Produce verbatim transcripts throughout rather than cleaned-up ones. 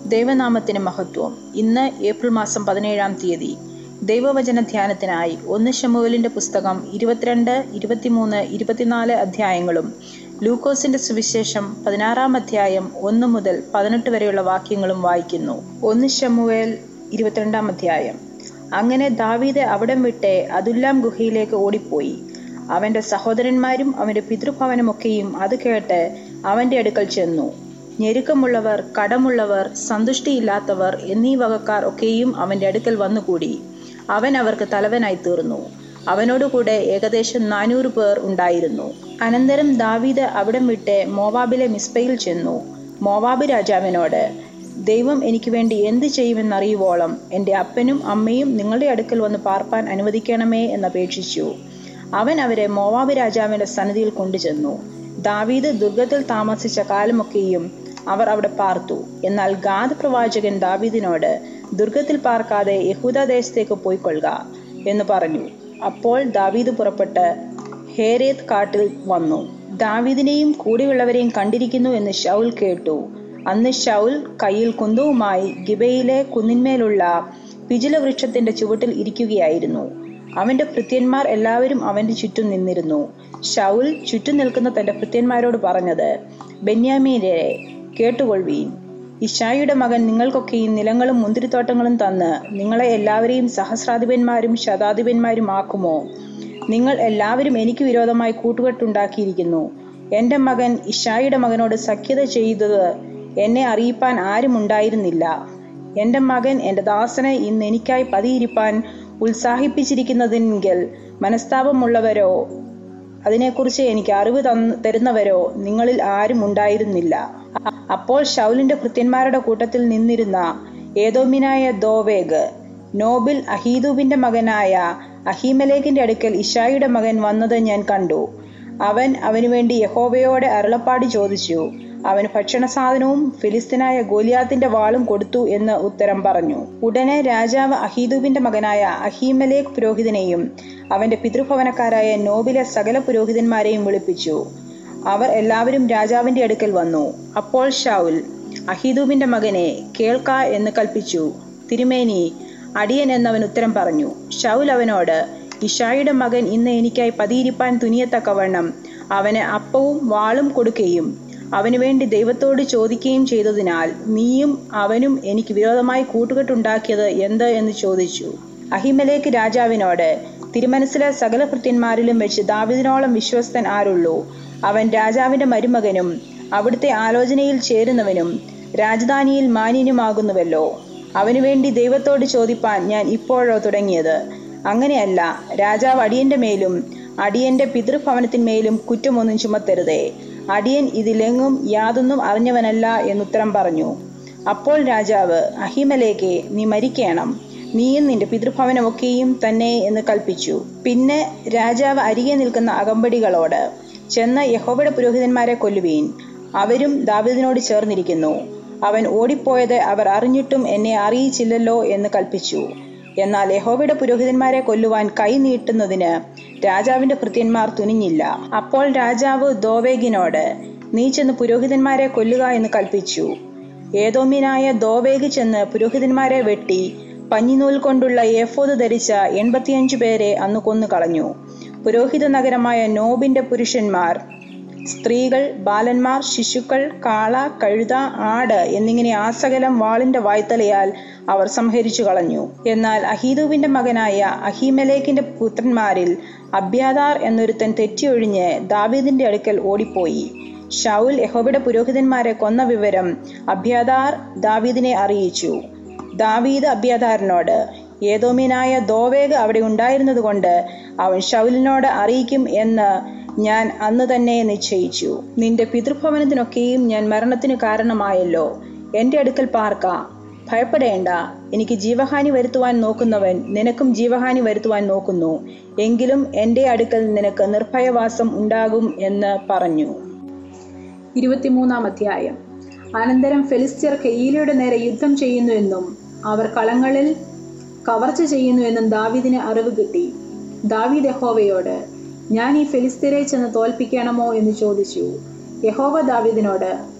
ദൈവനാമത്തിന് മഹത്വം. ഇന്ന് ഏപ്രിൽ മാസം പതിനേഴാം തീയതി ദൈവവചന ധ്യാനത്തിനായി ഒന്ന് ശമൂവേലിന്റെ പുസ്തകം ഇരുപത്തിരണ്ട്, ഇരുപത്തിമൂന്ന്, ഇരുപത്തിനാല് അധ്യായങ്ങളും ലൂക്കോസിന്റെ സുവിശേഷം പതിനാറാം അധ്യായം ഒന്ന് മുതൽ പതിനെട്ട് വരെയുള്ള വാക്യങ്ങളും വായിക്കുന്നു. ഒന്ന് ശമൂവേൽ ഇരുപത്തിരണ്ടാം അധ്യായം. അങ്ങനെ ദാവീദ് അവിടം വിട്ട് അദുല്ലാം ഗുഹയിലേക്ക് ഓടിപ്പോയി. അവന്റെ സഹോദരന്മാരും അവന്റെ പിതൃഭവനമൊക്കെയും അത് കേട്ട് അവന്റെ അടുക്കൽ ചെന്നു. ഞെരുക്കമുള്ളവർ, കടമുള്ളവർ, സന്തുഷ്ടിയില്ലാത്തവർ എന്നീ വകക്കാർ ഒക്കെയും അവന്റെ അടുക്കൽ വന്നുകൂടി. അവൻ അവർക്ക് തലവനായി തീർന്നു. അവനോടുകൂടെ ഏകദേശം നാനൂറ് പേർ ഉണ്ടായിരുന്നു. അനന്തരം ദാവീദ് അവിടം വിട്ട് മോവാബിലെ മിസ്പയിൽ ചെന്നു. മോവാബ് രാജാവിനോട്, ദൈവം എനിക്ക് വേണ്ടി എന്ത് ചെയ്യുമെന്നറിയുവോളം എൻ്റെ അപ്പനും അമ്മയും നിങ്ങളുടെ അടുക്കൽ വന്ന് പാർപ്പാൻ അനുവദിക്കണമേ എന്നപേക്ഷിച്ചു. അവൻ അവരെ മോവാബ് രാജാവിന്റെ സന്നിധിയിൽ കൊണ്ടുചെന്നു. ദാവീദ് ദുർഗത്തിൽ താമസിച്ച കാലമൊക്കെയും അവർ അവിടെ പാർത്തു. എന്നാൽ ഗാദ് പ്രവാചകൻ ദാവീദിനോട്, ദുർഗത്തിൽ പാർക്കാതെ യഹൂദ ദേശത്തേക്ക് പോയിക്കൊള്ളുക എന്ന് പറഞ്ഞു. അപ്പോൾ ദാവീദ് പുറപ്പെട്ട് ഹേരേത്ത് കാട്ടിൽ വന്നു. ദാവീദിനെയും കൂടെയുള്ളവരെയും കണ്ടിരിക്കുന്നു എന്ന് ശൗൽ കേട്ടു. അന്ന് ശൗൽ കയ്യിൽ കുന്തവുമായി ഗിബയിലെ കുന്നിന്മേലുള്ള പിചുല വൃക്ഷത്തിന്റെ ചുവട്ടിൽ ഇരിക്കുകയായിരുന്നു. അവന്റെ ഭൃത്യന്മാർ എല്ലാവരും അവന്റെ ചുറ്റും നിന്നിരുന്നു. ശൗൽ ചുറ്റും നിൽക്കുന്ന തന്റെ ഭൃത്യന്മാരോട് പറഞ്ഞത്, ബെന്യാമീനെ കേട്ടുകൊള്ളുവീൻ. ഇശായിയുടെ മകൻ നിങ്ങൾക്കൊക്കെയും നിലങ്ങളും മുന്തിരിത്തോട്ടങ്ങളും തന്ന് നിങ്ങളെ എല്ലാവരെയും സഹസ്രാധിപന്മാരും ശതാധിപന്മാരും ആക്കുമോ? നിങ്ങൾ എല്ലാവരും എനിക്ക് വിരോധമായി കൂട്ടുകെട്ടുണ്ടാക്കിയിരിക്കുന്നു. എന്റെ മകൻ ഇശായിയുടെ മകനോട് സഖ്യത ചെയ്തത് എന്നെ അറിയിപ്പാൻ ആരും ഉണ്ടായിരുന്നില്ല. എന്റെ മകൻ എന്റെ ദാസനെ ഇന്ന് എനിക്കായി പതിയിരിപ്പാൻ ഉത്സാഹിപ്പിച്ചിരിക്കുന്നതെങ്കിൽ മനസ്താപമുള്ളവരോ അതിനെക്കുറിച്ച് എനിക്ക് അറിവ് തരുന്നവരോ നിങ്ങളിൽ ആരും ഉണ്ടായിരുന്നില്ല. അപ്പോൾ ശൗലിന്റെ ഭൃത്യന്മാരുടെ കൂട്ടത്തിൽ നിന്നിരുന്ന ഏദോമ്യനായ ദോവേഗ് നോബിൽ അഹീദൂബിന്റെ മകനായ അഹീമേലെക്കിന്റെ അടുക്കൽ ഇശായിയുടെ മകൻ വന്നത് ഞാൻ കണ്ടു. അവൻ അവനു വേണ്ടി യഹോവയോടെ അരുളപ്പാട് ചോദിച്ചു. അവന് ഭക്ഷണ സാധനവും ഫിലിസ്തീനായ ഗോലിയാത്തിന്റെ വാളും കൊടുത്തു എന്ന് ഉത്തരം പറഞ്ഞു. ഉടനെ രാജാവ് അഹീദൂബിന്റെ മകനായ അഹീമേലെക്ക് പുരോഹിതനെയും അവന്റെ പിതൃഭവനക്കാരായ നോബിലെ സകല പുരോഹിതന്മാരെയും വിളിപ്പിച്ചു. അവർ എല്ലാവരും രാജാവിന്റെ അടുക്കൽ വന്നു. അപ്പോൾ ശൗൽ അഹീദൂബിന്റെ മകനെ കേൾക്ക എന്ന് കൽപ്പിച്ചു. തിരുമേനി, അടിയൻ എന്നവൻ ഉത്തരം പറഞ്ഞു. ശൗൽ അവനോട്, ഇശായിയുടെ മകൻ ഇന്ന് എനിക്കായി പതിയിരിപ്പാൻ തുനിയത്തക്കവണ്ണം അവന് അപ്പവും വാളും കൊടുക്കുകയും അവനു വേണ്ടി ദൈവത്തോട് ചോദിക്കുകയും ചെയ്തതിനാൽ നീയും അവനും എനിക്ക് വിരോധമായി കൂട്ടുകെട്ടുണ്ടാക്കിയത് എന്ത് എന്ന് ചോദിച്ചു. അഹീമേലെക്ക് രാജാവിനോട്, തിരുമനസ്സിലെ സകല ഭൃത്യന്മാരിലും വെച്ച് ദാവീദിനോളം വിശ്വസ്തൻ ആരുള്ളൂ? അവൻ രാജാവിന്റെ മരുമകനും അവിടുത്തെ ആലോചനയിൽ ചേരുന്നവനും രാജധാനിയിൽ മാന്യനുമാകുന്നുവല്ലോ. അവനു വേണ്ടി ദൈവത്തോട് ചോദിപ്പാൻ ഞാൻ ഇപ്പോഴോ തുടങ്ങിയത്? അങ്ങനെയല്ല, രാജാവ് അടിയന്റെ മേലും അടിയന്റെ പിതൃഭവനത്തിന്മേലും കുറ്റമൊന്നും ചുമത്തരുതേ. അടിയൻ ഇതിലെങ്ങും യാതൊന്നും അറിഞ്ഞവനല്ല എന്നുത്തരം പറഞ്ഞു. അപ്പോൾ രാജാവ്, അഹീമേലെക്കേ, നീ മരിക്കണം, നീയും നിന്റെ പിതൃഭവനമൊക്കെയും തന്നെ എന്ന് കൽപ്പിച്ചു. പിന്നെ രാജാവ് അരികെ നിൽക്കുന്ന അകമ്പടികളോട്, ചെന്ന് യഹോവയുടെ പുരോഹിതന്മാരെ കൊല്ലുവീൻ, അവരും ദാവീദിനോട് ചേർന്നിരിക്കുന്നു. അവൻ ഓടിപ്പോയത് അവർ അറിഞ്ഞിട്ടും എന്നെ അറിയിച്ചില്ലല്ലോ എന്ന് കൽപ്പിച്ചു. എന്നാൽ യഹോവയുടെ പുരോഹിതന്മാരെ കൊല്ലുവാൻ കൈ നീട്ടുന്നതിന് രാജാവിന്റെ ഭൃത്യന്മാർ തുനിഞ്ഞില്ല. അപ്പോൾ രാജാവ് ദോവേഗിനോട്, നീ ചെന്ന് പുരോഹിതന്മാരെ കൊല്ലുക എന്ന് കൽപ്പിച്ചു. ഏദോമ്യനായ ദോവേഗ് ചെന്ന് പുരോഹിതന്മാരെ വെട്ടി പഞ്ഞിനൂൽ കൊണ്ടുള്ള ഏഫോദ് ധരിച്ച എൺപത്തിയഞ്ചു പേരെ അന്ന് കൊന്നു കളഞ്ഞു. പുരോഹിത നഗരമായ നോബിന്റെ പുരുഷന്മാർ, സ്ത്രീകൾ, ബാലന്മാർ, ശിശുക്കൾ, കാള, കഴുത, ആട് എന്നിങ്ങനെ ആ സകലം വാളിന്റെ വായ്ത്തലയാൽ അവർ സംഹരിച്ചു കളഞ്ഞു. എന്നാൽ അഹീദൂബിന്റെ മകനായ അഹീമേലെക്കിന്റെ പുത്രന്മാരിൽ അബ്യാഥാർ എന്നൊരുത്തൻ തെറ്റിയൊഴിഞ്ഞ് ദാവീദിന്റെ അടുക്കൽ ഓടിപ്പോയി. ശൗൽ യഹോവയുടെ പുരോഹിതന്മാരെ കൊന്ന വിവരം അബ്യാഥാർ ദാവീദിനെ അറിയിച്ചു. ദാവീദ് അബ്യാഥാറിനോട്, ഏദോമ്യനായ ദോവേഗ് അവിടെ ഉണ്ടായിരുന്നത് കൊണ്ട് അവൻ ശൗലിനോട് അറിയിക്കും എന്ന് ഞാൻ അന്ന് തന്നെ നിശ്ചയിച്ചു. നിന്റെ പിതൃഭവനത്തിനൊക്കെയും ഞാൻ മരണത്തിന് കാരണമായല്ലോ. എന്റെ അടുക്കൽ പാർക്ക, ഭയപ്പെടേണ്ട. എനിക്ക് ജീവഹാനി വരുത്തുവാൻ നോക്കുന്നവൻ നിനക്കും ജീവഹാനി വരുത്തുവാൻ നോക്കുന്നു. എങ്കിലും എന്റെ അടുക്കൽ നിനക്ക് നിർഭയവാസം ഉണ്ടാകും എന്ന് പറഞ്ഞു. ഇരുപത്തിമൂന്നാം അധ്യായം. അനന്തരം ഫെലിസ്ത്യർ കെയീലയുടെ നേരെ യുദ്ധം ചെയ്യുന്നുവെന്നും അവർ കളങ്ങളിൽ കവർച്ച ചെയ്യുന്നുവെന്നും ദാവീദിന് അറിവ് കിട്ടി. ദാവീദ് യഹോവയോട്, ഞാൻ ഈ ഫെലിസ്ത്യരെ ചെന്ന് തോൽപ്പിക്കണമോ എന്ന് ചോദിച്ചു. യഹോവ ദാവീദിനോട്,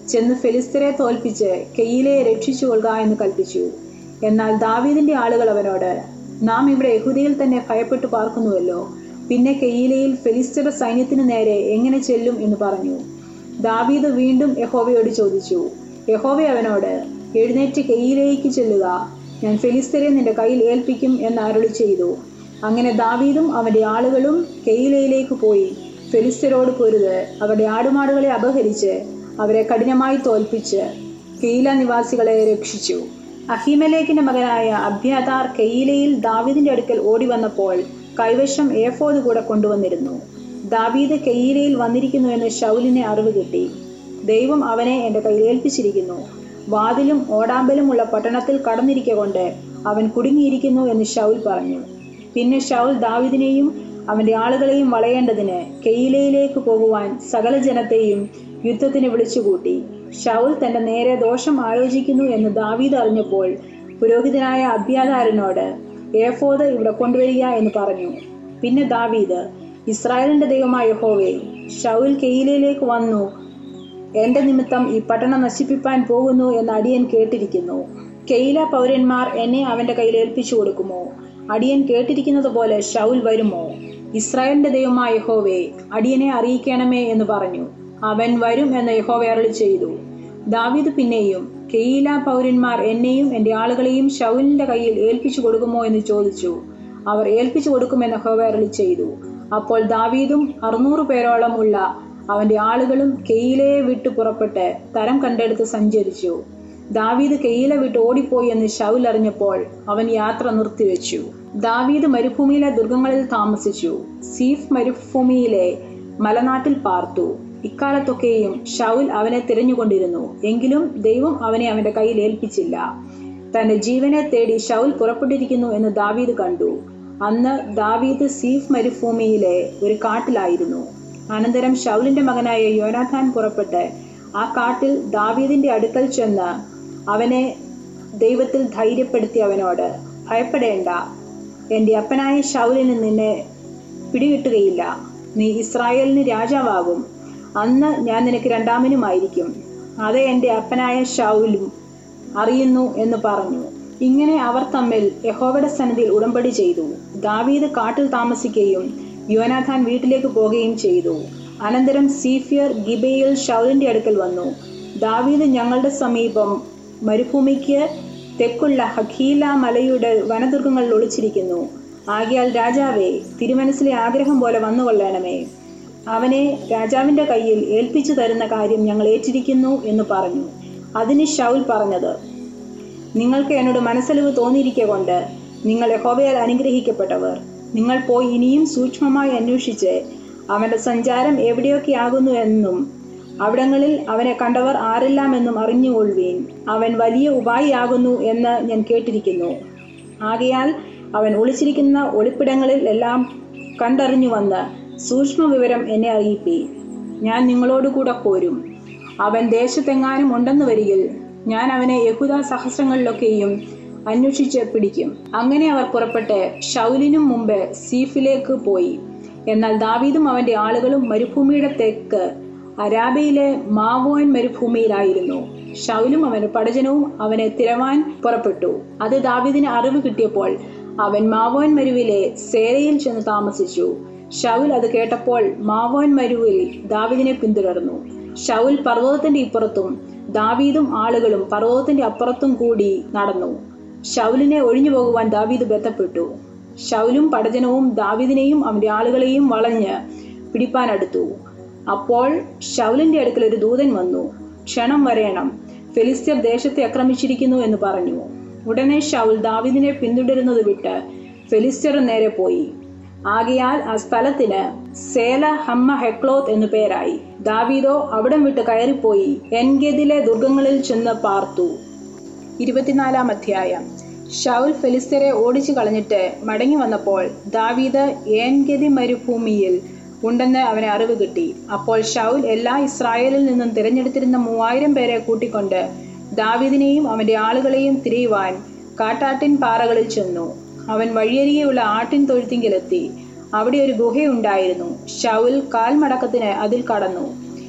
ചെന്ന് ഫെലിസ്ത്യരെ തോൽപ്പിച്ച് കെയീലയെ രക്ഷിച്ചു കൊള്ളുക എന്ന് കൽപ്പിച്ചു. എന്നാൽ ദാവീദിന്റെ ആളുകൾ അവനോട്, നാം ഇവിടെ യഹൂദയിൽ തന്നെ ഭയപ്പെട്ടു പാർക്കുന്നുവല്ലോ, പിന്നെ കെയീലയിൽ ഫെലിസ്ത്യരുടെ സൈന്യത്തിന് നേരെ എങ്ങനെ ചെല്ലും എന്ന് പറഞ്ഞു. ദാവീദ് വീണ്ടും യഹോവയോട് ചോദിച്ചു. യഹോവ അവനോട്, എഴുന്നേറ്റ് കെയീലയ്ക്ക് ചെല്ലുക, ഞാൻ ഫെലിസ്ത്യരെ നിന്റെ കയ്യിൽ ഏൽപ്പിക്കും എന്ന് അരുളി ചെയ്തു. അങ്ങനെ ദാവീദും അവന്റെ ആളുകളും കെയീലയിലേക്ക് പോയി ഫെലിസ്ത്യരോട് പൊരുത് അവരുടെ ആടുമാടുകളെ അപഹരിച്ച് അവരെ കഠിനമായി തോൽപ്പിച്ച് കെയീല നിവാസികളെ രക്ഷിച്ചു. അഹീമേലെക്കിന്റെ മകനായ അബ്യാഥാർ കെയീലയിൽ ദാവീദിന്റെ അടുക്കൽ ഓടി വന്നപ്പോൾ കൈവശം ഏഫോദ് കൂടെ കൊണ്ടുവന്നിരുന്നു. ദാവീദ് കെയീലയിൽ വന്നിരിക്കുന്നു എന്ന് ശൗലിനെ അറിവ് കിട്ടി. ദൈവം അവനെ എന്റെ കയ്യിൽ ഏൽപ്പിച്ചിരിക്കുന്നു, വാതിലും ഓടാമ്പലും ഉള്ള പട്ടണത്തിൽ കടന്നിരിക്കൊണ്ട് അവൻ കുടുങ്ങിയിരിക്കുന്നു എന്ന് ശൗൽ പറഞ്ഞു. പിന്നെ ശൗൽ ദാവീദിനെയും അവന്റെ ആളുകളെയും വളയേണ്ടതിന് കെയീലയിലേക്ക് പോകുവാൻ സകല ജനത്തെയും യുദ്ധത്തിന് വിളിച്ചുകൂട്ടി. ശൗൽ തന്റെ നേരെ ദോഷം ആലോചിക്കുന്നു എന്ന് ദാവീദ് അറിഞ്ഞപ്പോൾ പുരോഹിതനായ അബ്യാഥാരിനോട് ഏഫോദ് ഇവിടെ കൊണ്ടുവരിക എന്ന് പറഞ്ഞു. പിന്നെ ദാവീദ്, ഇസ്രായേലിന്റെ ദൈവമായ യഹോവേ, ശൗൽ കെയീലയിലേക്ക് വന്നു എന്റെ നിമിത്തം ഈ പട്ടണം നശിപ്പിപ്പാൻ പോകുന്നു എന്ന് അടിയൻ കേട്ടിരിക്കുന്നു. കെയീല പൗരന്മാർ എന്നെ അവന്റെ കയ്യിൽ ഏൽപ്പിച്ചു കൊടുക്കുമോ? അടിയൻ കേട്ടിരിക്കുന്നത് പോലെ ശൗൽ വരുമോ? ഇസ്രായേലിന്റെ ദൈവമായ യഹോവേ, അടിയനെ അറിയിക്കണമേ എന്ന് പറഞ്ഞു. അവൻ വരും എന്ന് യഹോവ അരുളി ചെയ്തു. ദാവീദ് പിന്നെയും, കെയീല പൗരന്മാർ എന്നെയും എന്റെ ആളുകളെയും ശൗലിന്റെ കയ്യിൽ ഏൽപ്പിച്ചു കൊടുക്കുമോ എന്ന് ചോദിച്ചു. അവർ ഏൽപ്പിച്ചു കൊടുക്കുമെന്ന് യഹോവ അരുളി ചെയ്തു. അപ്പോൾ ദാവീദും അറുന്നൂറ് പേരോളം ഉള്ള അവന്റെ ആളുകളും കെയീലയെ വിട്ടു പുറപ്പെട്ട് തരം കണ്ടെടുത്ത് സഞ്ചരിച്ചു. ദാവീദ് കെയീല വിട്ട് ഓടിപ്പോയി എന്ന് ശൗൽ അറിഞ്ഞപ്പോൾ അവൻ യാത്ര നിർത്തിവെച്ചു. ദാവീദ് മരുഭൂമിയിലെ ദുർഗങ്ങളിൽ താമസിച്ചു. സീഫ് മരുഭൂമിയിലെ മലനാട്ടിൽ പാർത്തു. ഇക്കാലത്തൊക്കെയും ശൗൽ അവനെ തിരഞ്ഞുകൊണ്ടിരുന്നു. എങ്കിലും ദൈവം അവനെ അവന്റെ കയ്യിൽ ഏൽപ്പിച്ചില്ല. തന്റെ ജീവനെ തേടി ശൗൽ പുറപ്പെട്ടിരിക്കുന്നു എന്ന് ദാവീദ് കണ്ടു. അന്ന് ദാവീദ് സീഫ് മരുഭൂമിയിലെ ഒരു കാട്ടിലായിരുന്നു. അനന്തരം ശൗലിന്റെ മകനായ യോനാഥാൻ പുറപ്പെട്ട് ആ കാട്ടിൽ ദാവീദിന്റെ അടുക്കൽ ചെന്ന് അവനെ ദൈവത്തിൽ ധൈര്യപ്പെടുത്തി അവനോട്, ഭയപ്പെടേണ്ട, എന്റെ അപ്പനായ ശൗലിന് നിന്നെ പിടികിട്ടുകയില്ല. നീ ഇസ്രായേലിന് രാജാവാകും. അന്ന് ഞാൻ നിനക്ക് രണ്ടാമനുമായിരിക്കും. അത് എന്റെ അപ്പനായ ശൗലും അറിയുന്നു എന്ന് പറഞ്ഞു. ഇങ്ങനെ അവർ തമ്മിൽ യഹോവയുടെ സന്നിധിയിൽ ഉടമ്പടി ചെയ്തു. ദാവീദ് കാട്ടിൽ താമസിക്കുകയും യോനാഥാൻ വീട്ടിലേക്ക് പോകുകയും ചെയ്തു. അനന്തരം സീഫിയർ ഗിബയിൽ ശൗലിന്റെ അടുക്കൽ വന്നു. ദാവീദ് ഞങ്ങളുടെ സമീപം മരുഭൂമിക്ക് തെക്കുള്ള ഹഖീല മലയുടെ വനദുർഗങ്ങളിൽ ഒളിച്ചിരിക്കുന്നു. ആകയാൽ രാജാവേ, തിരുമനസ്സിലെ ആഗ്രഹം പോലെ വന്നുകൊള്ളണമേ. അവനെ രാജാവിന്റെ കയ്യിൽ ഏൽപ്പിച്ചു തരുന്ന കാര്യം ഞങ്ങൾ ഏറ്റിരിക്കുന്നു എന്ന് പറഞ്ഞു. അതിന് ശൗൽ പറഞ്ഞത്, നിങ്ങൾക്ക് എന്നോട് മനസ്സലിവ് തോന്നിയിരിക്കൊണ്ട് നിങ്ങൾ യഹോവയാൽ അനുഗ്രഹിക്കപ്പെട്ടവർ. നിങ്ങൾ പോയി ഇനിയും സൂക്ഷ്മമായി അന്വേഷിച്ച് അവന്റെ സഞ്ചാരം എവിടെയൊക്കെയാകുന്നു എന്നും അവിടങ്ങളിൽ അവനെ കണ്ടവർ ആരെല്ലാമെന്നും അറിഞ്ഞുകൊള്ളുവീൻ. അവൻ വലിയ ഉപായിയാകുന്നു എന്ന് ഞാൻ കേട്ടിരിക്കുന്നു. ആകയാൽ അവൻ ഒളിച്ചിരിക്കുന്ന ഒളിപ്പിടങ്ങളിൽ എല്ലാം കണ്ടറിഞ്ഞു വന്ന് സൂക്ഷ്മ വിവരം എന്നെ അറിയിപ്പി. ഞാൻ നിങ്ങളോടുകൂടെ പോരും. അവൻ ദേശത്തെങ്ങാനും ഉണ്ടെന്ന് വരികിൽ ഞാൻ അവനെ യഹൂദ സഹസ്രങ്ങളിലൊക്കെയും അന്വേഷിച്ച് പിടിക്കും. അങ്ങനെ അവർ പുറപ്പെട്ട് ശൗലിനും മുമ്പ് സീഫിലേക്ക് പോയി. എന്നാൽ ദാവീദും അവന്റെ ആളുകളും മരുഭൂമിയുടെ തെക്ക് അരാബയിലെ മാവോൻ മരുഭൂമിയിലായിരുന്നു. ശൗലും അവന്റെ പടജനവും അവനെ തിരവാൻ പുറപ്പെട്ടു. അത് ദാവീദിന് അറിവ് കിട്ടിയപ്പോൾ അവൻ മാവോൻ മരുവിലെ സേരയിൽ ചെന്ന് താമസിച്ചു. ശൗൽ അത് കേട്ടപ്പോൾ മാവോൻ മരുവിൽ ദാവീദിനെ പിന്തുടർന്നു. ശൗൽ പർവ്വതത്തിന്റെ ഇപ്പുറത്തും ദാവീദും ആളുകളും പർവ്വതത്തിന്റെ അപ്പുറത്തും കൂടി നടന്നു. ശൗലിനെ ഒഴിഞ്ഞു പോകുവാൻ ദാവീദ് ബന്ധപ്പെട്ടു. ശൗലും പടജനവും ദാവീദിനെയും അവന്റെ ആളുകളെയും വളഞ്ഞ് പിടിപ്പാനടുത്തു. അപ്പോൾ ശൗലിന്റെ അടുക്കൽ ഒരു ദൂതൻ വന്നു. ക്ഷണം വരേണം, ഫെലിസ്ത്യർ ദേശത്തെ ആക്രമിച്ചിരിക്കുന്നു എന്ന് പറഞ്ഞു. ഉടനെ ശൗൽ ദാവീദിനെ പിന്തുടരുന്നത് വിട്ട് ഫെലിസ്ത്യർ നേരെ പോയി. ആകയാൽ ആ സ്ഥലത്തിന് സേല ഹമ്മ ഹെക്ലോത്ത് എന്നു പേരായി. ദാവീദോ അവിടം വിട്ട് കയറിപ്പോയി എൻഗെദിലെ ദുർഗങ്ങളിൽ ചെന്ന് പാർത്തു. ഇരുപത്തിനാലാം അധ്യായം. ശൗൽ ഫെലിസ്ത്യരെ ഓടിച്ചു കളഞ്ഞിട്ട് മടങ്ങി വന്നപ്പോൾ ദാവീദ് ഏൻഗെദി മരുഭൂമിയിൽ ഉണ്ടെന്ന് അവനെ അറിവ് കിട്ടി. അപ്പോൾ ശൗൽ എല്ലാ ഇസ്രായേലിൽ നിന്നും തിരഞ്ഞെടുത്തിരുന്ന മൂവായിരം പേരെ കൂട്ടിക്കൊണ്ട് ദാവീദിനെയും അവന്റെ ആളുകളെയും തിരയുവാൻ കാട്ടാട്ടിൻ പാറകളിൽ ചെന്നു. അവൻ വഴിയരികെയുള്ള ആട്ടിൻ തൊഴുത്തിങ്കിലെത്തി. അവിടെ ഒരു ഗുഹയുണ്ടായിരുന്നു. ശൗൽ കാൽമടക്കത്തിന് അതിൽ കടന്നു.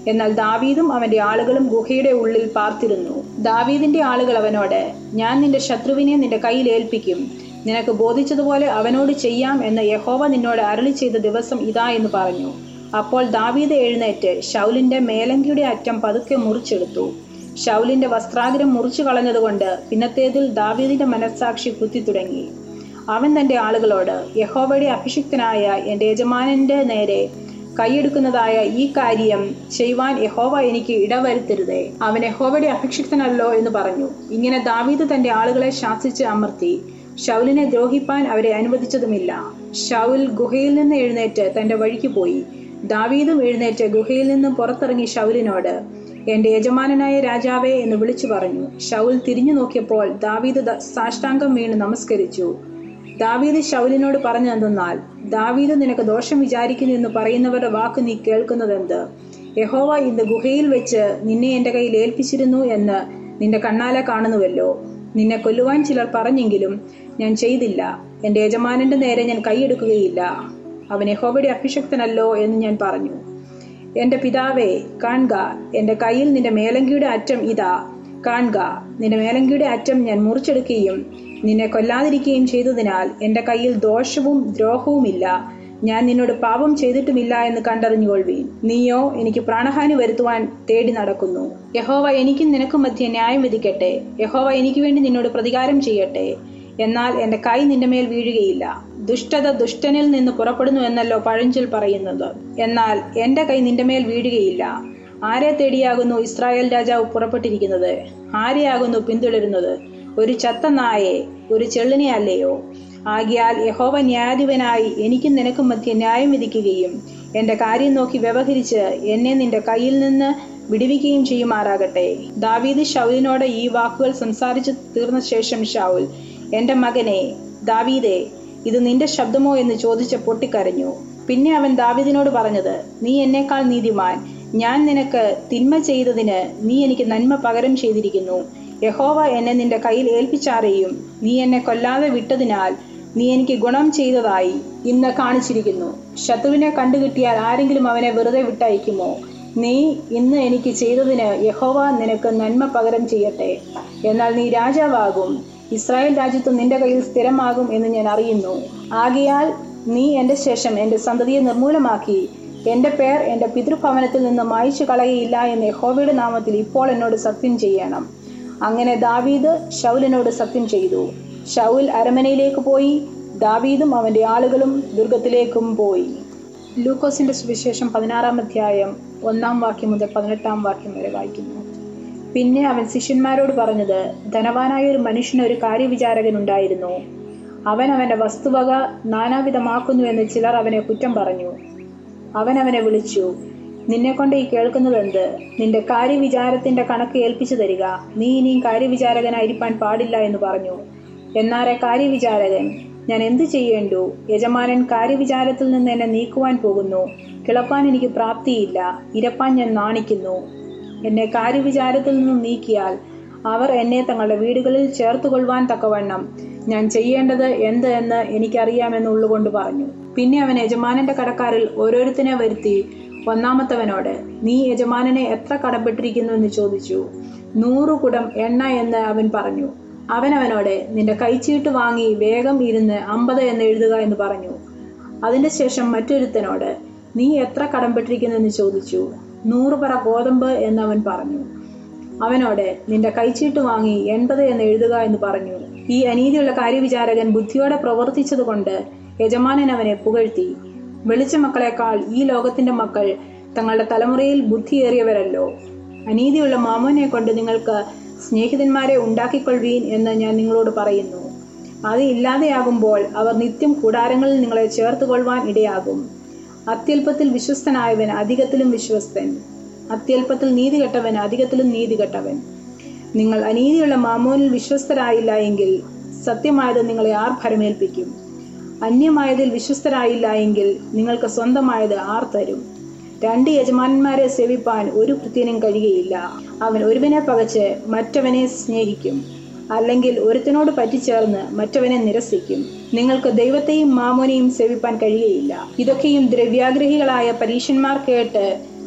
എന്നാൽ ദാവീദും അവന്റെ ആളുകളും ഗുഹയുടെ ഉള്ളിൽ പാർത്തിരുന്നു. ദാവീദിന്റെ ആളുകൾ അവനോട്, ഞാൻ നിന്റെ ശത്രുവിനെ നിന്റെ കയ്യിൽ ഏൽപ്പിക്കും, നിനക്ക് ബോധിച്ചതുപോലെ അവനോട് ചെയ്യാം എന്ന് യഹോവ നിന്നോട് അരുളി ചെയ്ത ദിവസം ഇതാ എന്ന് പറഞ്ഞു. അപ്പോൾ ദാവീദ് എഴുന്നേറ്റ് ശൗലിന്റെ മേലങ്കിയുടെ അറ്റം പതുക്കെ മുറിച്ചെടുത്തു. ശൗലിന്റെ വസ്ത്രാഗ്രം മുറിച്ചു കളഞ്ഞതുകൊണ്ട് പിന്നത്തേതിൽ ദാവീദിന്റെ മനസ്സാക്ഷി കുത്തി തുടങ്ങി. അവൻ തന്റെ ആളുകളോട്, യഹോവയുടെ അഭിഷിക്തനായ എന്റെ യജമാനന്റെ നേരെ കൈയെടുക്കുന്നതായ ഈ കാര്യം ചെയ്യുവാൻ യഹോവ എനിക്ക് ഇടവരുത്തരുതേ. അവൻ യഹോവയുടെ അഭിഷിക്തനല്ലോ എന്ന് പറഞ്ഞു. ഇങ്ങനെ ദാവീദ് തന്റെ ആളുകളെ ശാസിച്ച് അമർത്തി ശൗലിനെ ദ്രോഹിപ്പാൻ അവരെ അനുവദിച്ചതുമില്ല. ശൗൽ ഗുഹയിൽ നിന്ന് എഴുന്നേറ്റ് തന്റെ വഴിക്ക് പോയി. ദാവീദും എഴുന്നേറ്റ് ഗുഹയിൽ നിന്ന് പുറത്തിറങ്ങി ശൗലിനോട്, എന്റെ യജമാനനായ രാജാവേ എന്ന് വിളിച്ചു പറഞ്ഞു. ശൗൽ തിരിഞ്ഞു നോക്കിയപ്പോൾ ദാവീദ് സാഷ്ടാംഗം വീണ് നമസ്കരിച്ചു. ദാവീദ് ശൗലിനോട് പറഞ്ഞതെന്നാൽ, ദാവീദ് നിനക്ക് ദോഷം വിചാരിക്കുന്നു എന്ന് പറയുന്നവരുടെ വാക്ക് നീ കേൾക്കുന്നതെന്ത്? യഹോവ ഇന്ന് ഗുഹയിൽ വെച്ച് നിന്നെ എന്റെ കയ്യിൽ ഏൽപ്പിച്ചിരുന്നു എന്ന് നിന്റെ കണ്ണാലെ കാണുന്നുവല്ലോ. നിന്നെ കൊല്ലുവാൻ ചിലർ പറഞ്ഞെങ്കിലും ഞാൻ ചെയ്തില്ല. എന്റെ യജമാനന്റെ നേരെ ഞാൻ കൈയെടുക്കുകയില്ല. അവൻ യഹോവയുടെ അഭിഷിക്തനല്ലോ എന്ന് ഞാൻ പറഞ്ഞു. എന്റെ പിതാവേ, കാൺക, എന്റെ കയ്യിൽ നിന്റെ മേലങ്കിയുടെ അറ്റം ഇതാ. കാൺക, നിന്റെ മേലങ്കിയുടെ അറ്റം ഞാൻ മുറിച്ചെടുക്കുകയും നിന്നെ കൊല്ലാതിരിക്കുകയും ചെയ്തതിനാൽ എന്റെ കയ്യിൽ ദോഷവും ദ്രോഹവുമില്ല. ഞാൻ നിന്നോട് പാപം ചെയ്തിട്ടുമില്ല എന്ന് കണ്ടറിഞ്ഞുകൊള്ളുവീൻ. നീയോ എനിക്ക് പ്രാണഹാനി വരുത്തുവാൻ തേടി നടക്കുന്നു. യഹോവ എനിക്കും നിനക്കും മധ്യേ ന്യായം വിധിക്കട്ടെ. യഹോവ എനിക്ക് വേണ്ടി നിന്നോട് പ്രതികാരം ചെയ്യട്ടെ. എന്നാൽ എന്റെ കൈ നിന്റെ മേൽ വീഴുകയില്ല. ദുഷ്ടത ദുഷ്ടനിൽ നിന്ന് പുറപ്പെടുന്നു എന്നല്ലോ പഴഞ്ചൊൽ പറയുന്നത്. എന്നാൽ എന്റെ കൈ നിന്റെ മേൽ വീഴുകയില്ല. ആരെ തേടിയാകുന്നു ഇസ്രായേൽ രാജാവ് പുറപ്പെട്ടിരിക്കുന്നത്? ആരെയാകുന്നു പിന്തുടരുന്നത്? ഒരു ചത്ത നായെ, ഒരു ചെള്ളിനെ അല്ലയോ? ആകിയാൽ യഹോവ ന്യായാധിപനായി എനിക്കും നിനക്കും മധ്യ ന്യായം വിധിക്കുകയും എന്റെ കാര്യം നോക്കി വ്യവഹരിച്ച് എന്നെ നിന്റെ കയ്യിൽ നിന്ന് വിടുവിക്കുകയും ചെയ്യുമാറാകട്ടെ. ദാവീദ് ശൗലിനോട് ഈ വാക്കുകൾ സംസാരിച്ചു തീർന്ന ശേഷം ശൗൽ, എന്റെ മകനെ ദാവീദേ, ഇത് നിന്റെ ശബ്ദമോ എന്ന് ചോദിച്ച് പൊട്ടിക്കരഞ്ഞു. പിന്നെ അവൻ ദാവീദിനോട് പറഞ്ഞത്, നീ എന്നേക്കാൾ നീതിമാൻ. ഞാൻ നിനക്ക് തിന്മ ചെയ്തതിന് നീ എനിക്ക് നന്മ പകരം ചെയ്തിരിക്കുന്നു. യഹോവ എന്നെ നിന്റെ കയ്യിൽ ഏൽപ്പിച്ചാരെയും നീ എന്നെ കൊല്ലാതെ വിട്ടതിനാൽ നീ എനിക്ക് ഗുണം ചെയ്തതായി ഇന്ന് കാണിച്ചിരിക്കുന്നു. ശത്രുവിനെ കണ്ടുകിട്ടിയാൽ ആരെങ്കിലും അവനെ വെറുതെ വിട്ടയക്കുമോ? നീ ഇന്ന് എനിക്ക് ചെയ്തതിന് യഹോവ നിനക്ക് നന്മ പകരം ചെയ്യട്ടെ. എന്നാൽ നീ രാജാവാകും, ഇസ്രായേൽ രാജ്യത്വം നിന്റെ കയ്യിൽ സ്ഥിരമാകും എന്ന് ഞാൻ അറിയുന്നു. ആകയാൽ നീ എന്റെ ശേഷം എന്റെ സന്തതിയെ നിർമൂലമാക്കി എന്റെ പേർ എന്റെ പിതൃഭവനത്തിൽ നിന്ന് മായ്ച്ചു കളയയില്ല എന്ന് യഹോവയുടെ നാമത്തിൽ ഇപ്പോൾ എന്നോട് സത്യം ചെയ്യണം. അങ്ങനെ ദാവീദ് ശൗലിനോട് സത്യം ചെയ്തു. ശൗൽ അരമനയിലേക്ക് പോയി, ദാവീദും അവന്റെ ആളുകളും ദുർഗത്തിലേക്കും പോയി. ലൂക്കോസിന്റെ സുവിശേഷം പതിനാറാം അധ്യായം ഒന്നാം വാക്യം മുതൽ പതിനെട്ടാം വാക്യം വരെ വായിക്കുന്നു. പിന്നെ അവൻ ശിഷ്യന്മാരോട് പറഞ്ഞത്, ധനവാനായ ഒരു മനുഷ്യന് ഒരു കാര്യവിചാരകൻ ഉണ്ടായിരുന്നു. അവൻ അവന്റെ വസ്തുവക നാനാവിധമാക്കുന്നു എന്ന് ചിലർ അവനെ കുറ്റം പറഞ്ഞു. അവൻ അവനെ വിളിച്ചു, നിന്നെ കൊണ്ട് ഈ കേൾക്കുന്നത് എന്ത്? നിന്റെ കാര്യവിചാരത്തിന്റെ കണക്ക് ഏൽപ്പിച്ചു തരിക. നീ ഇനിയും കാര്യവിചാരകനായിരിക്കാൻ പാടില്ല എന്ന് പറഞ്ഞു. എന്നാരെ കാര്യവിചാരകൻ, ഞാൻ എന്തു ചെയ്യേണ്ടു? യജമാനൻ കാര്യവിചാരത്തിൽ നിന്ന് എന്നെ നീക്കുവാൻ പോകുന്നു. കിളപ്പാൻ എനിക്ക് പ്രാപ്തിയില്ല, ഇരപ്പാൻ ഞാൻ നാണിക്കുന്നു. എന്നെ കാര്യവിചാരത്തിൽ നിന്നും നീക്കിയാൽ അവർ എന്നെ തങ്ങളുടെ വീടുകളിൽ ചേർത്തുകൊള്ളുവാൻ തക്കവണ്ണം ഞാൻ ചെയ്യേണ്ടത് എന്ത് എന്ന് എനിക്കറിയാമെന്നുള്ളുകൊണ്ട് പറഞ്ഞു. പിന്നെ അവൻ യജമാനന്റെ കടക്കാരിൽ ഓരോരുത്തനെ വരുത്തി ഒന്നാമത്തവനോട്, നീ യജമാനനെ എത്ര കടപ്പെട്ടിരിക്കുന്നു എന്ന് ചോദിച്ചു. നൂറു കുടം എണ്ണ എന്ന് അവൻ പറഞ്ഞു. അവൻ അവനോട്, നിന്റെ കൈച്ചീട്ട് വാങ്ങി വേഗം ഇരുന്ന് അമ്പത് എന്ന് എഴുതുക എന്ന് പറഞ്ഞു. അതിന്റെ ശേഷം മറ്റൊരുത്തനോട്, നീ എത്ര കടംപെട്ടിരിക്കുന്നു എന്ന് ചോദിച്ചു. നൂറ് പറ ഗോതമ്പ് എന്ന് അവൻ പറഞ്ഞു. അവനോട്, നിന്റെ കൈച്ചീട്ട് വാങ്ങി എൺപത് എന്ന് എഴുതുക എന്ന് പറഞ്ഞു. ഈ അനീതിയുള്ള കാര്യവിചാരകൻ ബുദ്ധിയോടെ പ്രവർത്തിച്ചത് കൊണ്ട് യജമാനൻ അവനെ പുകഴ്ത്തി. വെളിച്ച മക്കളെക്കാൾ ഈ ലോകത്തിന്റെ മക്കൾ തങ്ങളുടെ തലമുറയിൽ ബുദ്ധിയേറിയവരല്ലോ. അനീതിയുള്ള മാമോനെ കൊണ്ട് നിങ്ങൾക്ക് സ്നേഹിതന്മാരെ ഉണ്ടാക്കിക്കൊള്ളുവീൻ എന്ന് ഞാൻ നിങ്ങളോട് പറയുന്നു. അത് ഇല്ലാതെയാകുമ്പോൾ അവർ നിത്യം കൂടാരങ്ങളിൽ നിങ്ങളെ ചേർത്തുകൊള്ളുവാൻ ഇടയാകും. അത്യല്പത്തിൽ വിശ്വസ്തനായവൻ അധികത്തിലും വിശ്വസ്തൻ, അത്യല്പത്തിൽ നീതി കെട്ടവൻ അധികത്തിലും നീതി കെട്ടവൻ. നിങ്ങൾ അനീതിയുള്ള മാമോനിൽ വിശ്വസ്തരായില്ല എങ്കിൽ സത്യമായത് നിങ്ങളെ ആർ ഭരമേൽപ്പിക്കും? അന്യമായതിൽ വിശ്വസ്തരായില്ല എങ്കിൽ നിങ്ങൾക്ക് സ്വന്തമായത് ആർ തരും? രണ്ട് യജമാനന്മാരെ സേവിപ്പാൻ ഒരു ഭൃത്യനും കഴിയുകയില്ല. അവൻ ഒരുവനെ പകച്ച് മറ്റവനെ സ്നേഹിക്കും, അല്ലെങ്കിൽ ഒരുത്തനോട് പറ്റിച്ചേർന്ന് മറ്റവനെ നിരസിക്കും. നിങ്ങൾക്ക് ദൈവത്തെയും മാമോനെയും സേവിപ്പാൻ കഴിയുകയില്ല. ഇതൊക്കെയും ദ്രവ്യാഗ്രഹികളായ പരീശന്മാർ കേട്ട്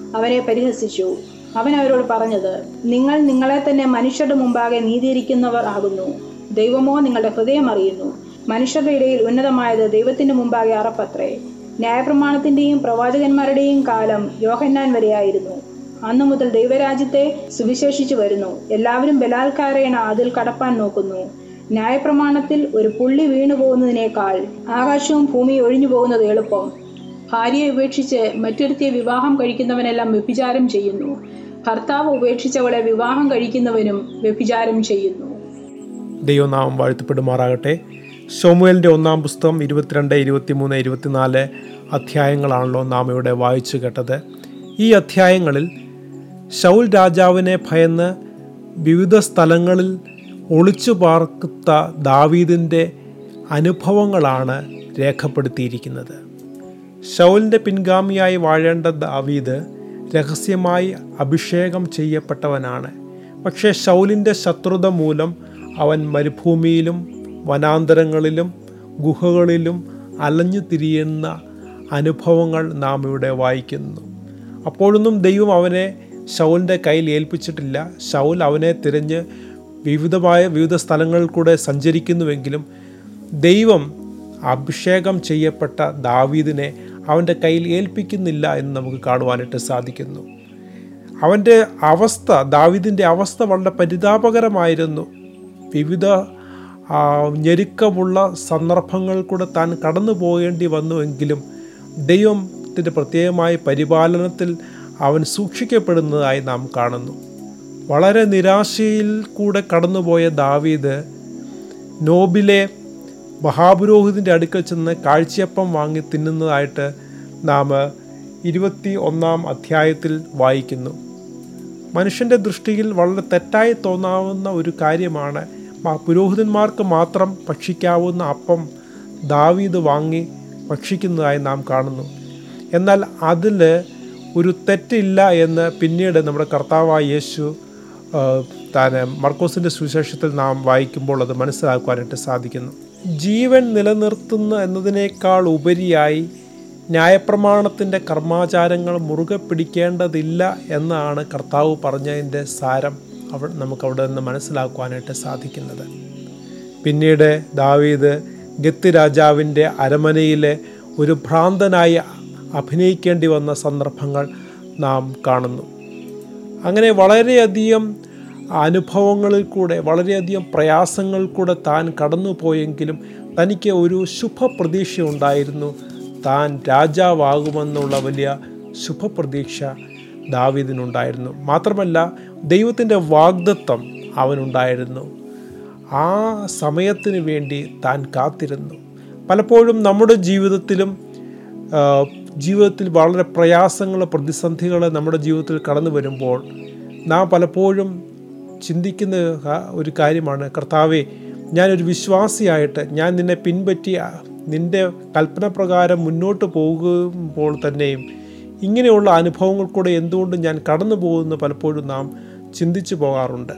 അവരെ പരിഹസിച്ചു. അവൻ അവരോട് പറഞ്ഞത്, നിങ്ങൾ നിങ്ങളെ തന്നെ മനുഷ്യരുടെ മുമ്പാകെ നീതീകരിക്കുന്നവർ ആകുന്നു. ദൈവമോ നിങ്ങളുടെ ഹൃദയം അറിയുന്നു. മനുഷ്യരുടെ ഇടയിൽ ഉന്നതമായത് ദൈവത്തിന്റെ മുമ്പാകെ അറപ്പത്രേ. ന്യായപ്രമാണത്തിന്റെയും പ്രവാചകന്മാരുടെയും കാലം യോഹന്നാൻ വരെയായിരുന്നു. അന്നു മുതൽ ദൈവരാജ്യത്തെ സുവിശേഷിച്ചു വരുന്നു. എല്ലാവരും ബലാത്കാരേണ അതിൽ കടപ്പാൻ നോക്കുന്നു. ന്യായപ്രമാണത്തിൽ ഒരു പുള്ളി വീണു പോകുന്നതിനേക്കാൾ ആകാശവും ഭൂമിയും ഒഴിഞ്ഞു പോകുന്നത് എളുപ്പം. ഭാര്യയെ ഉപേക്ഷിച്ച് മറ്റൊരുത്തിയെ വിവാഹം കഴിക്കുന്നവനെല്ലാം വ്യഭിചാരം ചെയ്യുന്നു. ഭർത്താവ് ഉപേക്ഷിച്ചവളെ വിവാഹം കഴിക്കുന്നവനും വ്യഭിചാരം ചെയ്യുന്നു. ദൈവനാമം വാഴ്ത്തപ്പെടുമാറാകട്ടെ. ശമൂവേലിൻ്റെ ഒന്നാം പുസ്തകം ഇരുപത്തിരണ്ട് ഇരുപത്തിമൂന്ന് ഇരുപത്തിനാല് അധ്യായങ്ങളാണല്ലോ നാം ഇവിടെ വായിച്ചു കേട്ടത്. ഈ അധ്യായങ്ങളിൽ ശൗൽ രാജാവിനെ ഭയന്ന് വിവിധ സ്ഥലങ്ങളിൽ ഒളിച്ചു പാർത്ത ദാവീദിൻ്റെ അനുഭവങ്ങളാണ് രേഖപ്പെടുത്തിയിരിക്കുന്നത്. ശൗലിൻ്റെ പിൻഗാമിയായി വാഴേണ്ട ദാവീദ് രഹസ്യമായി അഭിഷേകം ചെയ്യപ്പെട്ടവനാണ്. പക്ഷേ ശൗലിൻ്റെ ശത്രുത മൂലം അവൻ മരുഭൂമിയിലും വനാന്തരങ്ങളിലും ഗുഹകളിലും അലഞ്ഞു തിരിയുന്ന അനുഭവങ്ങൾ നാം ഇവിടെ വായിക്കുന്നു. അപ്പോഴൊന്നും ദൈവം അവനെ ശൗലിൻ്റെ കയ്യിൽ ഏൽപ്പിച്ചിട്ടില്ല. ശൗൽ അവനെ തിരഞ്ഞ് വിവിധമായ വിവിധ സ്ഥലങ്ങളിൽ കൂടെ സഞ്ചരിക്കുന്നുവെങ്കിലും ദൈവം അഭിഷേകം ചെയ്യപ്പെട്ട ദാവീദിനെ അവൻ്റെ കയ്യിൽ ഏൽപ്പിക്കുന്നില്ല എന്ന് നമുക്ക് കാണുവാനായിട്ട് സാധിക്കുന്നു. അവൻ്റെ അവസ്ഥ, ദാവീദിൻ്റെ അവസ്ഥ വളരെ പരിതാപകരമായിരുന്നു. വിവിധ ഞെരുക്കമുള്ള സന്ദർഭങ്ങൾ കൂടെ താൻ കടന്നു പോകേണ്ടി വന്നുവെങ്കിലും ദൈവത്തിൻ്റെ പ്രത്യേകമായ പരിപാലനത്തിൽ അവൻ സൂക്ഷിക്കപ്പെടുന്നതായി നാം കാണുന്നു. വളരെ നിരാശയിൽ കൂടെ കടന്നുപോയ ദാവീദ് നോബിലെ മഹാപുരോഹിതൻ്റെ അടുക്കൽ ചെന്ന് കാഴ്ചയപ്പം വാങ്ങി തിന്നുന്നതായിട്ട് നാം ഇരുപത്തി ഒന്നാം അധ്യായത്തിൽ വായിക്കുന്നു. മനുഷ്യൻ്റെ ദൃഷ്ടിയിൽ വളരെ തെറ്റായി തോന്നാവുന്ന ഒരു കാര്യമാണ് പുരോഹിതന്മാർക്ക് മാത്രം ഭക്ഷിക്കാവുന്ന അപ്പം ദാവീദ് വാങ്ങി ഭക്ഷിക്കുന്നതായി നാം കാണുന്നു. എന്നാൽ അതിൽ ഒരു തെറ്റില്ല എന്ന് പിന്നീട് നമ്മുടെ കർത്താവായ യേശു താൻ മർക്കോസിൻ്റെ സുവിശേഷത്തിൽ നാം വായിക്കുമ്പോൾ അത് മനസ്സിലാക്കുവാനായിട്ട് സാധിക്കുന്നു. ജീവൻ നിലനിർത്തുന്ന എന്നതിനേക്കാൾ ഉപരിയായി ന്യായപ്രമാണത്തിൻ്റെ കർമാചാരങ്ങൾ മുറുകെ പിടിക്കേണ്ടതില്ല എന്നാണ് കർത്താവ് പറഞ്ഞതിൻ്റെ സാരം അവ നമുക്കവിടെ നിന്ന് മനസ്സിലാക്കുവാനായിട്ട് സാധിക്കുന്നത്. പിന്നീട് ദാവീദ് ഗത്ത് രാജാവിൻ്റെ അരമനയിലെ ഒരു ഭ്രാന്തനായി അഭിനയിക്കേണ്ടി വന്ന സന്ദർഭങ്ങൾ നാം കാണുന്നു. അങ്ങനെ വളരെയധികം അനുഭവങ്ങളിൽ കൂടെ, വളരെയധികം പ്രയാസങ്ങൾ കൂടെ താൻ കടന്നു പോയെങ്കിലും തനിക്ക് ഒരു ശുഭപ്രതീക്ഷ ഉണ്ടായിരുന്നു. താൻ രാജാവാകുമെന്നുള്ള വലിയ ശുഭപ്രതീക്ഷ ദാവീദിനുണ്ടായിരുന്നു. മാത്രമല്ല ദൈവത്തിൻ്റെ വാഗ്ദത്തം അവനുണ്ടായിരുന്നു. ആ സമയത്തിന് വേണ്ടി താൻ കാത്തിരുന്നു. പലപ്പോഴും നമ്മുടെ ജീവിതത്തിലും ജീവിതത്തിൽ വളരെ പ്രയാസങ്ങൾ, പ്രതിസന്ധികൾ നമ്മുടെ ജീവിതത്തിൽ കടന്നു വരുമ്പോൾ നാം പലപ്പോഴും ചിന്തിക്കുന്ന ഒരു കാര്യമാണ്, കർത്താവേ, ഞാനൊരു വിശ്വാസിയായിട്ട് ഞാൻ നിന്നെ പിൻപറ്റി നിൻ്റെ കൽപ്പന പ്രകാരം മുന്നോട്ട് പോകുമ്പോൾ തന്നെയും ഇങ്ങനെയുള്ള അനുഭവങ്ങൾ കൂടെ എന്തുകൊണ്ട് ഞാൻ കടന്നു പോകുന്നു പലപ്പോഴും നാം ചിന്തിച്ചു പോകാറുണ്ട്.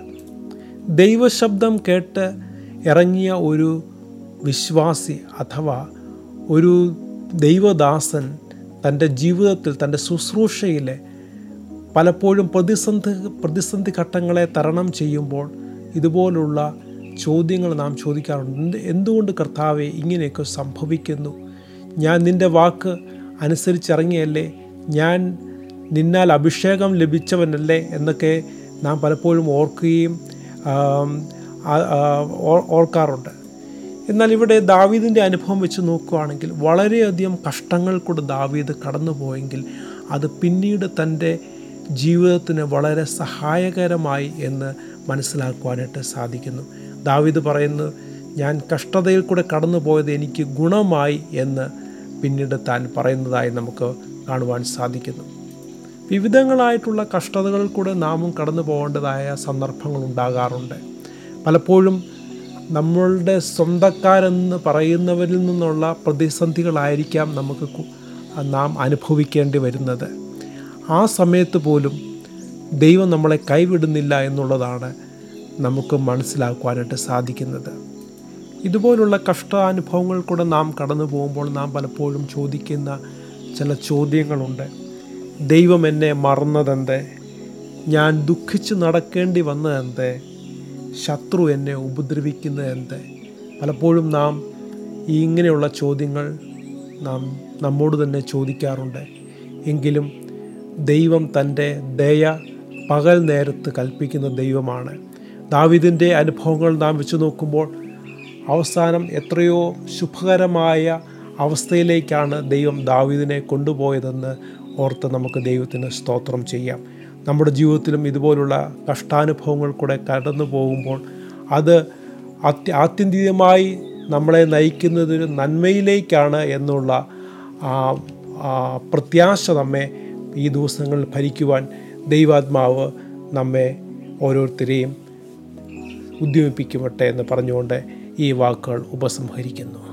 ദൈവശബ്ദം കേട്ട് ഇറങ്ങിയ ഒരു വിശ്വാസി അഥവാ ഒരു ദൈവദാസൻ തൻ്റെ ജീവിതത്തിൽ, തൻ്റെ ശുശ്രൂഷയിലെ പലപ്പോഴും പ്രതിസന്ധി പ്രതിസന്ധി ഘട്ടങ്ങളെ തരണം ചെയ്യുമ്പോൾ ഇതുപോലുള്ള ചോദ്യങ്ങൾ നാം ചോദിക്കാറുണ്ട്. എന്തുകൊണ്ട് കർത്താവേ ഇങ്ങനെയൊക്കെ സംഭവിക്കുന്നു? ഞാൻ നിൻ്റെ വാക്ക് അനുസരിച്ചിറങ്ങിയല്ലേ, ഞാൻ നിന്നാൽ അഭിഷേകം ലഭിച്ചവനല്ലേ എന്നൊക്കെ നാം പലപ്പോഴും ഓർക്കുകയും ഓർക്കാറുണ്ട്. എന്നാൽ ഇവിടെ ദാവീദിൻ്റെ അനുഭവം വെച്ച് നോക്കുകയാണെങ്കിൽ വളരെയധികം കഷ്ടങ്ങൾ കൂടെ ദാവീദ് കടന്നു പോയെങ്കിൽ അത് പിന്നീട് തൻ്റെ ജീവിതത്തിന് വളരെ സഹായകരമായി എന്ന് മനസ്സിലാക്കുവാനായിട്ട് സാധിക്കുന്നു. ദാവീദ് പറയുന്നു, ഞാൻ കഷ്ടതയിൽ കൂടെ കടന്നു പോയത് എനിക്ക് ഗുണമായി എന്ന് പിന്നീട് താൻ പറയുന്നതായി നമുക്ക് കാണുവാൻ സാധിക്കുന്നു. വിവിധങ്ങളായിട്ടുള്ള കഷ്ടതകളിൽ കൂടെ നാമും കടന്നു പോകേണ്ടതായ സന്ദർഭങ്ങൾ ഉണ്ടാകാറുണ്ട്. പലപ്പോഴും നമ്മളുടെ സ്വന്തക്കാരെന്ന് പറയുന്നവരിൽ നിന്നുള്ള പ്രതിസന്ധികളായിരിക്കാം നമുക്ക് നാം അനുഭവിക്കേണ്ടി വരുന്നത്. ആ സമയത്ത് പോലും ദൈവം നമ്മളെ കൈവിടുന്നില്ല എന്നുള്ളതാണ് നമുക്ക് മനസ്സിലാക്കുവാനായിട്ട് സാധിക്കുന്നത്. ഇതുപോലുള്ള കഷ്ടാനുഭവങ്ങൾ കൂടെ നാം കടന്നു പോകുമ്പോൾ നാം പലപ്പോഴും ചോദിക്കുന്ന ചില ചോദ്യങ്ങളുണ്ട്. ദൈവം എന്നെ മറന്നതെന്ത്? ഞാൻ ദുഃഖിച്ച് നടക്കേണ്ടി വന്നതെന്ത്? ശത്രു എന്നെ ഉപദ്രവിക്കുന്നത് എന്ത്? പലപ്പോഴും നാം ഈ ഇങ്ങനെയുള്ള ചോദ്യങ്ങൾ നാം നമ്മോട് തന്നെ ചോദിക്കാറുണ്ട്. എങ്കിലും ദൈവം തൻ്റെ ദയ പകൽ നേരത്ത് കൽപ്പിക്കുന്ന ദൈവമാണ്. ദാവീദിൻ്റെ അനുഭവങ്ങൾ നാം വെച്ച് നോക്കുമ്പോൾ അവസാനം എത്രയോ ശുഭകരമായ അവസ്ഥയിലേക്കാണ് ദൈവം ദാവീദിനെ കൊണ്ടുപോയതെന്ന് ഓർത്ത് നമുക്ക് ദൈവത്തിന് സ്തോത്രം ചെയ്യാം. നമ്മുടെ ജീവിതത്തിലും ഇതുപോലുള്ള കഷ്ടാനുഭവങ്ങൾ കൂടെ കടന്നു പോകുമ്പോൾ അത് അത്യ ആത്യന്തികമായി നമ്മളെ നയിക്കുന്നതൊരു നന്മയിലേക്കാണ് എന്നുള്ള പ്രത്യാശ നമ്മെ ഈ ദിവസങ്ങളിൽ ഭരിക്കുവാൻ ദൈവാത്മാവ് നമ്മെ ഓരോരുത്തരെയും ഉദ്യമിപ്പിക്കട്ടെ എന്ന് പറഞ്ഞുകൊണ്ട് ഈ വാക്കുകൾ ഉപസംഹരിക്കുന്നു.